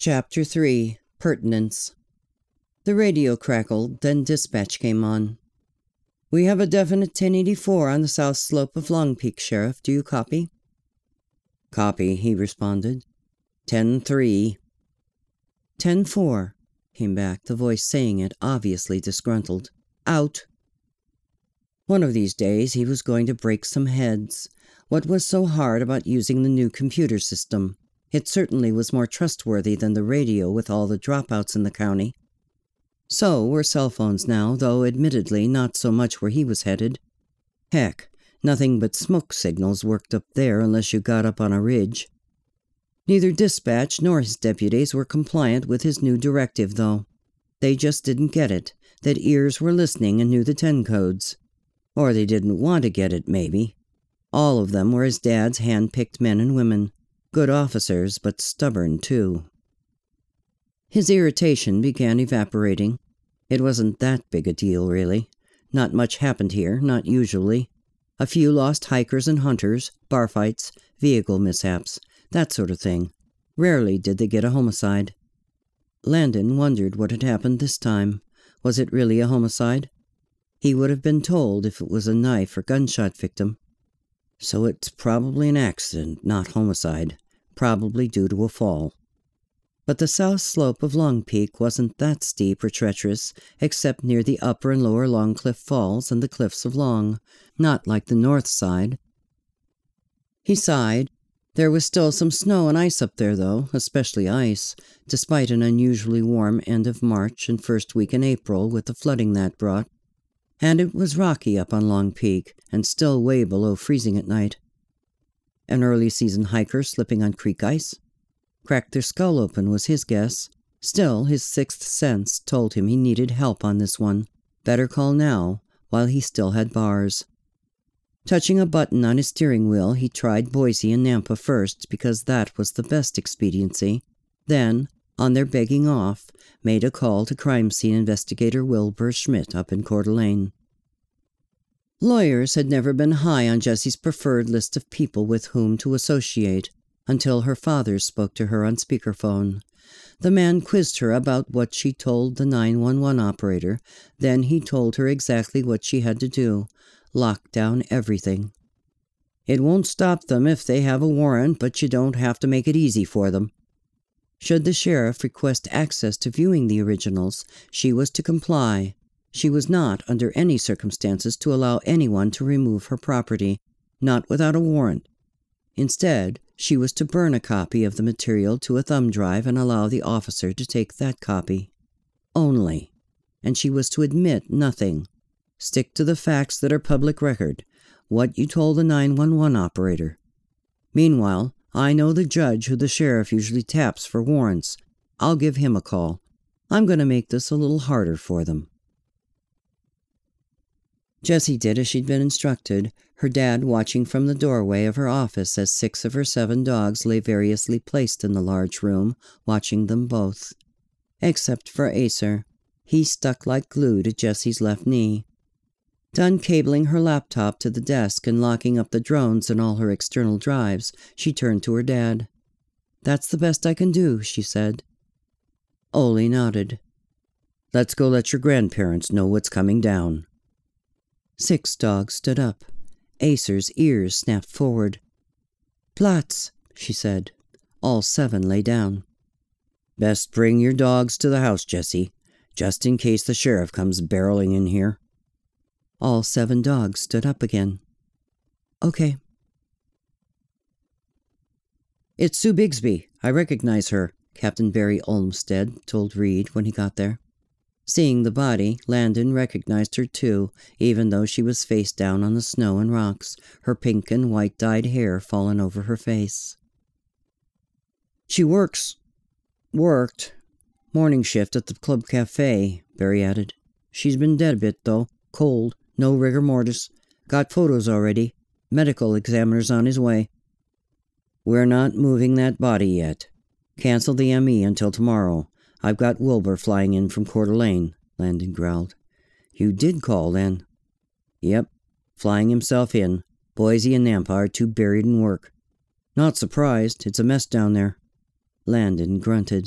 Chapter 3. Pertinence. The radio crackled, then dispatch came on. "We have a definite 1084 on the south slope of Long Peak, Sheriff. Do you copy?" "Copy," he responded. 10-3. 10-4, came back, the voice saying it, obviously disgruntled. "Out." One of these days he was going to break some heads. What was so hard about using the new computer system? It certainly was more trustworthy than the radio with all the dropouts in the county. So were cell phones now, though admittedly not so much where he was headed. Heck, nothing but smoke signals worked up there unless you got up on a ridge. Neither dispatch nor his deputies were compliant with his new directive, though. They just didn't get it, that ears were listening and knew the 10 codes. Or they didn't want to get it, maybe. All of them were his dad's hand-picked men and women. Good officers, but stubborn, too. His irritation began evaporating. It wasn't that big a deal, really. Not much happened here, not usually. A few lost hikers and hunters, bar fights, vehicle mishaps, that sort of thing. Rarely did they get a homicide. Landon wondered what had happened this time. Was it really a homicide? He would have been told if it was a knife or gunshot victim. So it's probably an accident, not homicide. Probably due to a fall. But the south slope of Long Peak wasn't that steep or treacherous, except near the upper and lower Long Cliff Falls and the cliffs of Long, not like the north side. He sighed. There was still some snow and ice up there, though, especially ice, despite an unusually warm end of March and first week in April with the flooding that brought. And it was rocky up on Long Peak, and still way below freezing at night. An early-season hiker slipping on creek ice? Cracked their skull open was his guess. Still, his sixth sense told him he needed help on this one. Better call now, while he still had bars. Touching a button on his steering wheel, he tried Boise and Nampa first, because that was the best expediency. Then, on their begging off, made a call to crime scene investigator Wilbur Schmidt up in Coeur d'Alene. Lawyers had never been high on Jessie's preferred list of people with whom to associate, until her father spoke to her on speakerphone. The man quizzed her about what she told the 911 operator, then he told her exactly what she had to do. Lock down everything. "It won't stop them if they have a warrant, but you don't have to make it easy for them." Should the sheriff request access to viewing the originals, she was to comply. She was not, under any circumstances, to allow anyone to remove her property, not without a warrant. Instead, she was to burn a copy of the material to a thumb drive and allow the officer to take that copy. Only. And she was to admit nothing. Stick to the facts that are public record, what you told the 911 operator. Meanwhile, I know the judge who the sheriff usually taps for warrants. I'll give him a call. I'm going to make this a little harder for them. Jessie did as she'd been instructed, her dad watching from the doorway of her office as 6 of her 7 dogs lay variously placed in the large room, watching them both. Except for Acer. He stuck like glue to Jessie's left knee. Done cabling her laptop to the desk and locking up the drones and all her external drives, she turned to her dad. "That's the best I can do," she said. Ole nodded. "Let's go let your grandparents know what's coming down." 6 dogs stood up. Acer's ears snapped forward. "Platz," she said. All 7 lay down. "Best bring your dogs to the house, Jessie, just in case the sheriff comes barreling in here." All 7 dogs stood up again. "Okay." "It's Sue Bigsby. I recognize her," Captain Barry Olmsted told Reed when he got there. Seeing the body, Landon recognized her too, even though she was face down on the snow and rocks, her pink and white-dyed hair fallen over her face. "She worked morning shift at the club cafe," Barry added. "She's been dead a bit, though. Cold. No rigor mortis. Got photos already. Medical examiner's on his way." "We're not moving that body yet. Cancel the ME until tomorrow. I've got Wilbur flying in from Coeur d'Alene," Landon growled. "You did call, then?" "Yep. Flying himself in. Boise and Nampa are too buried in work." "Not surprised. It's a mess down there." Landon grunted.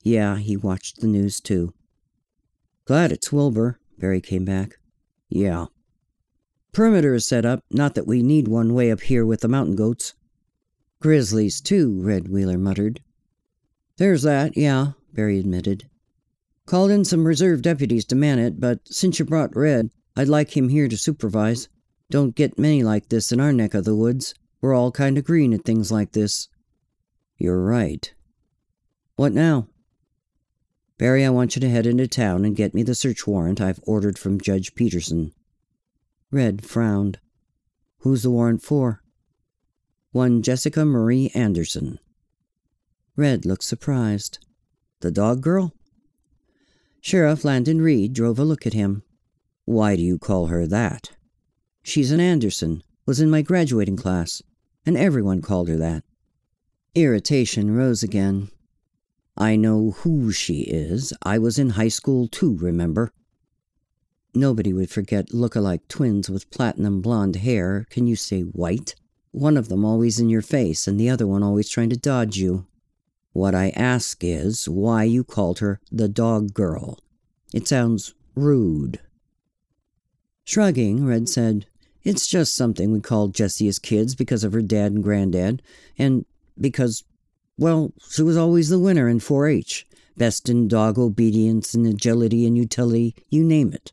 Yeah, he watched the news too. Glad it's Wilbur, Barry came back. Yeah. Perimeter is set up, not that we need one way up here with the mountain goats. Grizzlies too, Red Wheeler muttered. There's that, yeah, Barry admitted. Called in some reserve deputies to man it, but since you brought Red, I'd like him here to supervise. Don't get many like this in our neck of the woods. We're all kind of green at things like this. You're right. What now? Barry, I want you to head into town and get me the search warrant I've ordered from Judge Peterson. Red frowned. Who's the warrant for? One Jessica Marie Anderson. Red looked surprised. The dog girl? Sheriff Landon Reed drove a look at him. Why do you call her that? She's an Anderson, was in my graduating class, and everyone called her that. Irritation rose again. I know who she is. I was in high school too, remember? Nobody would forget look-alike twins with platinum blonde hair, can you say white? One of them always in your face and the other one always trying to dodge you. What I ask is why you called her the dog girl. It sounds rude. Shrugging, Red said, It's just something we called Jessie as kids because of her dad and granddad, and because, well, she was always the winner in 4-H. Best in dog obedience and agility and utility, you name it.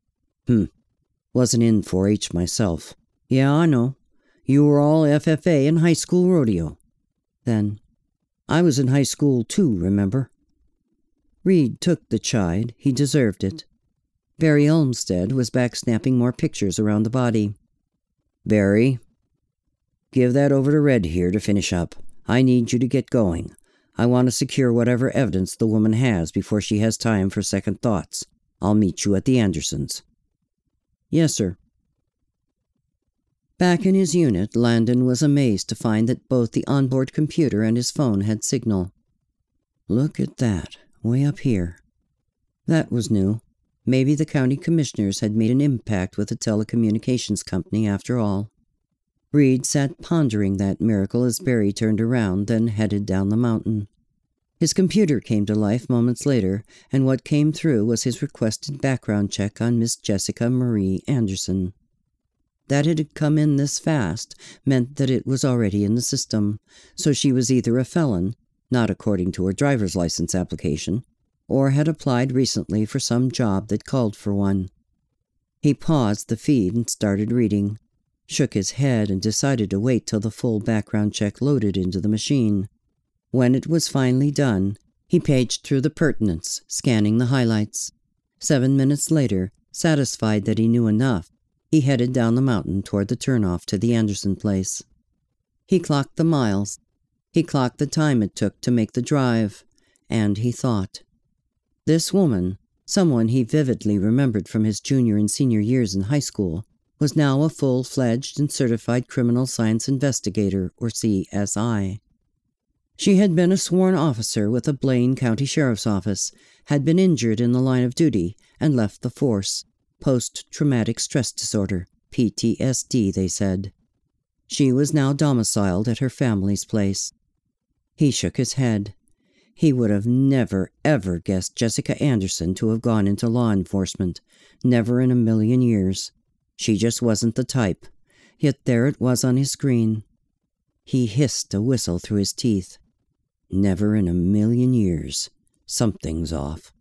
Wasn't in 4-H myself. Yeah, I know. You were all FFA and high school rodeo. Then, I was in high school too, remember? Reed took the chide. He deserved it. Barry Olmsted was back snapping more pictures around the body. Barry, give that over to Red here to finish up. I need you to get going. I want to secure whatever evidence the woman has before she has time for second thoughts. I'll meet you at the Andersons. Yes, sir. Back in his unit, Landon was amazed to find that both the onboard computer and his phone had signal. Look at that, way up here. That was new. Maybe the county commissioners had made an impact with the telecommunications company after all. Reed sat pondering that miracle as Barry turned around, then headed down the mountain. His computer came to life moments later, and what came through was his requested background check on Miss Jessica Marie Anderson. That it had come in this fast meant that it was already in the system, so she was either a felon, not according to her driver's license application, or had applied recently for some job that called for one. He paused the feed and started reading, shook his head and decided to wait till the full background check loaded into the machine. When it was finally done, he paged through the pertinence, scanning the highlights. 7 minutes later, satisfied that he knew enough, he headed down the mountain toward the turnoff to the Anderson place. He clocked the miles. He clocked the time it took to make the drive, and he thought. This woman, someone he vividly remembered from his junior and senior years in high school, was now a full-fledged and certified criminal science investigator, or CSI. She had been a sworn officer with the Blaine County Sheriff's Office, had been injured in the line of duty, and left the force. Post-traumatic stress disorder, PTSD, they said. She was now domiciled at her family's place. He shook his head. He would have never, ever guessed Jessica Anderson to have gone into law enforcement. Never in a million years. She just wasn't the type. Yet there it was on his screen. He hissed a whistle through his teeth. Never in a million years. Something's off.